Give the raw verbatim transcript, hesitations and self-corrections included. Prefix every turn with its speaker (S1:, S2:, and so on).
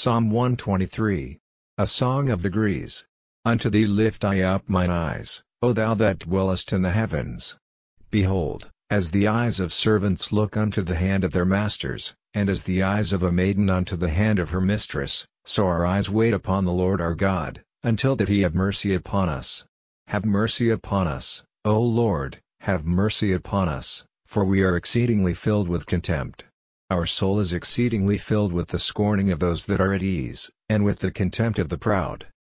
S1: Psalm one twenty-three. A Song of Degrees. Unto thee lift I up mine eyes, O thou that dwellest in the heavens. Behold, as the eyes of servants look unto the hand of their masters, and as the eyes of a maiden unto the hand of her mistress, so our eyes wait upon the Lord our God, until that he have mercy upon us. Have mercy upon us, O Lord, have mercy upon us, for we are exceedingly filled with contempt. Our soul is exceedingly filled with the scorning of those that are at ease, and with the contempt of the proud.